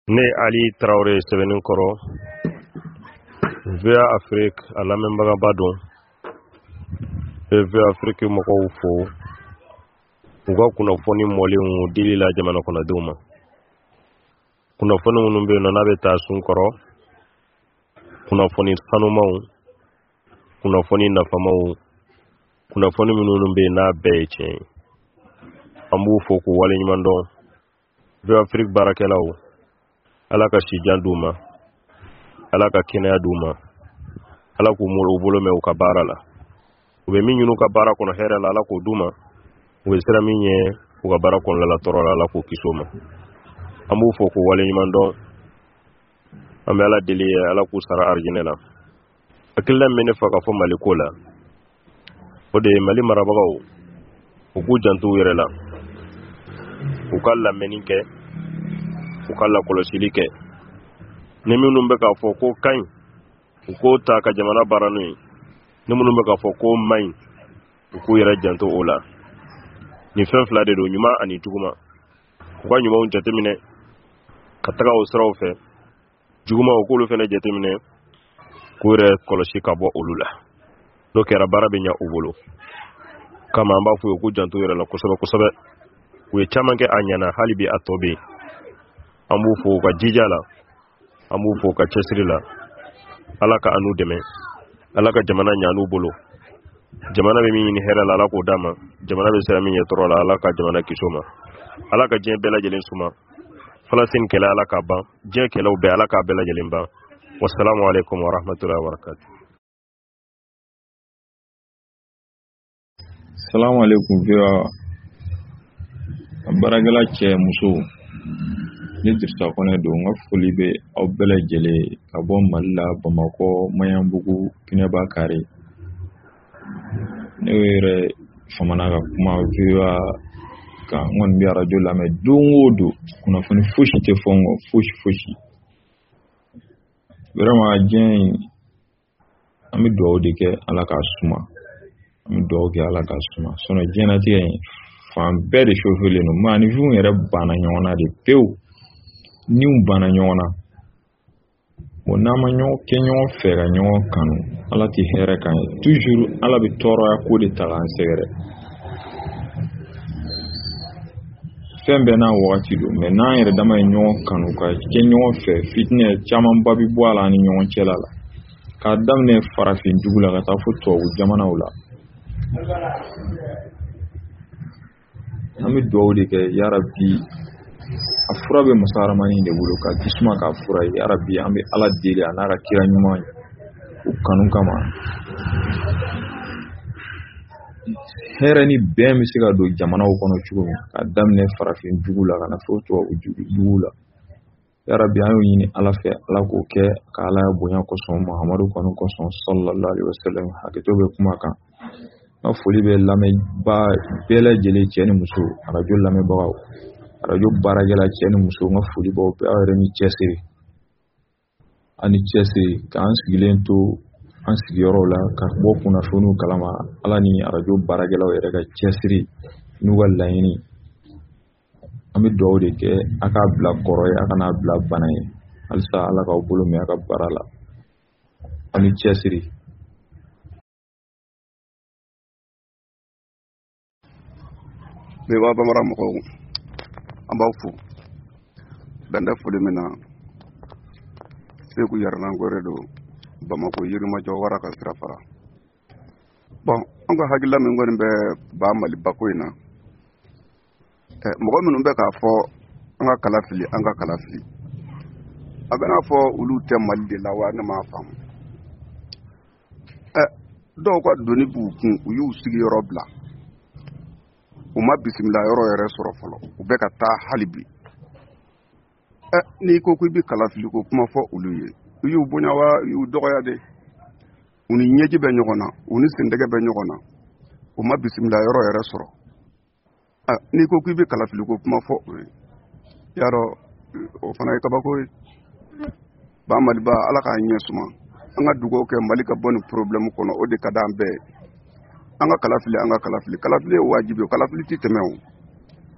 Ne Ali Traoré sɛbɛnnen kɔrɔ VOA Afrique a lamɛnbagaba don VOA Afrique mɔgɔw fo u ka kunnafoni mɔlenw dili la jamana kɔnɔdenw ma. Kunnafoni minnu bɛ yen n'a bɛ taa sun kɔrɔ, kunnafoni sanumaw, kunnafoni nafamaw, kunnafoni minnu bɛ yen n'a bɛɛ ye tiɲɛ ye. An b'u fo k'u waleɲuman dɔn. VOA Afrique baarakɛlaw, Ala ka sijan d'u ma, Ala ka kɛnɛya d'u ma, Ala k'u bolo mɛn u ka baara la. U bɛ min ɲini u ka baara kɔnɔ hɛrɛ la, Ala k'o d'u ma. U bɛ sira min ɲɛ u ka baara kɔnɔna la tɔɔrɔ la, Ala k'o kisi o ma. An b'u fo k'u waleɲuman dɔn. An bɛ Ala deli Ala k'u sara arijinɛ la. Hakilila min bɛ ne fɛ ka fɔ Mali ko la, o de ye Mali marabagaw, u k'u janto u yɛrɛ la, u ka lamɛnni kɛ, u ka lakɔlɔsili kɛ. Ni minnu bɛ k'a fɔ ko ka ɲi, u k'o ta ka jamana baara n'o ye. Ni minnu bɛ k'a fɔ ko ma ɲi, u k'u yɛrɛ janto o la. Ni fɛn fila de don, ɲuman ani juguman. U ka ɲumanw jateminɛ ka taga o siraw fɛ, juguman u k'olu fɛnɛ jateminɛ k'u yɛrɛ kɔlɔsi ka bɔ olu la. N'o kɛra baara bɛ ɲɛ u bolo. Kama an b'a fɔ u k'u janto u yɛrɛ la kosɛbɛ kosɛbɛ. U ye caman kɛ a ɲɛna, hali bi a tɔ bɛ yen. An b'u fo u ka jija la, an b'u fo u ka cɛsiri la. Ala ka anu dɛmɛ, Ala ka jamana ɲan'u bolo. Jamana bɛ min ɲini hɛrɛ la, Ala k'o d'a ma. Jamana bɛ sira min ɲɛ tɔɔrɔ la, Ala ka jamana kisi o ma. Ala ka diɲɛ bɛɛ lajɛlen suma. Falasini kɛlɛ Ala k'a ban, diɲɛ kɛlɛw bɛɛ Ala k'a bɛɛ lajɛlen ban. Wassalamu alaikum wa rahmatullahi wa barakatuh. Salamu alaikum VOA. Barakɛla cɛ muso, ne Dirisa Kɔnɛ don. N ka foli bɛ aw bɛɛ lajɛlen ka bɔ Mali la, Bamakɔ, Maɲanbugu, Kɛnɛba Kare. Ne yɛrɛ famana ka kuma VOA kan. N kɔni bɛ arajo lamɛn don o don, kunnafoni fosi tɛ fɔ n kɔ, fosi. Vraiment diɲɛ in an bɛ dugawu de kɛ Ala k'a suma. An bɛ dugawu kɛ Ala k'a suma. Sinon diɲɛlatigɛ in fan bɛɛ de chauffelen don. Maanifinw yɛrɛ banna ɲɔgɔn na de pewu. Niw banna ɲɔgɔn na. Bon n'an ma ɲɔgɔn kɛ ɲɔgɔn fɛ ka ɲɔgɔn kanu, Ala tɛ hɛrɛ k'an ye. Toujours Ala bɛ tɔɔrɔya ko de ta k'an sɛgɛrɛ. Fɛn bɛɛ n'a wagati don, mais n'an yɛrɛ dama ye ɲɔgɔn kanu ka kɛ ɲɔgɔn fɛ, fitinɛ camanba bɛ bɔ a la ani ɲɔgɔn cɛla la. K'a daminɛ farafin dugu la ka taa fo tubabu jamanaw la. An bɛ dugawu de kɛ yarabi, a fura bɛ masa Aramani de bolo, ka disuma k'a fura ye. Yarabi an bɛ Ala deli a n'a ka kira ɲuman ye o kanu kama. Hɛrɛ ni bɛn bɛ se ka don jamanaw kɔnɔ cogo min, ka daminɛ farafin dugu la ka na fo tubabu dugu la. Yarabi an y'o ɲini Ala fɛ, Ala k'o kɛ, ka Ala bonya kosɔn, Muhamadu kɔni kosɔn sallallahu alaihi wasallam. Hakɛto bɛ kuma kan. N ka foli bɛ lamɛnba bɛɛ lajɛlen, cɛ ni muso, arajo lamɛnbagaw, arajo baarakɛla cɛ ni muso. N ka foli b'aw bɛɛ, aw yɛrɛ ni cɛsiri. Ani cɛsiri k'an sigilen to an sigiyɔrɔw la, ka bɔ kunnafoniw kalama. Ala ni arajo baarakɛlaw yɛrɛ ka cɛsiri n'u ka laɲini. An bɛ dugawu de kɛ a k'a bila kɔrɔ ye, a kana bila bana ye. Halisa Ala k'aw bolo mɛn a ka baara la. An ni cɛsiri. Bɛɛ bamara mɔgɔw, an b'aw fo. Dan da foli min na, Seku Yaranan Gore don Bamako Yirimajɔ Wara ka sira fara. Bon, an ka hakilila min kɔni bɛ ba Mali bako in na, mɔgɔ minnu bɛ k'a fɔ an ka kala fili, an ka kala fili. A bɛ n'a fɔ olu tɛ Mali de la wa, ne m'a faamu. Dɔw ka doni b'u kun, u y'u sigiyɔrɔ bila. U ma bisimila yɔrɔ yɛrɛ sɔrɔ fɔlɔ, u bɛ ka taa hali bi. N'i ko k'i bɛ kala fili ko kuma fɔ olu ye, u y'u bonya wa, u y'u dɔgɔya de. U ni ɲɛji bɛ ɲɔgɔn na, u ni sendɛgɛ bɛ ɲɔgɔn na, u ma bisimila yɔrɔ yɛrɛ sɔrɔ. N'i ko k'i bɛ kala fili ko kuma fɔ o ye, yarɔ o fana ye kabako ye. Ba Maliba, Ala k'a ɲɛ suma. An ka dugawu kɛ Mali ka bɔ ni problème kɔnɔ, o de ka d'an bɛɛ. An ka kala fili, an ka kala fili. Kala fili ye wajibi ye, kala fili tɛ tɛmɛ o.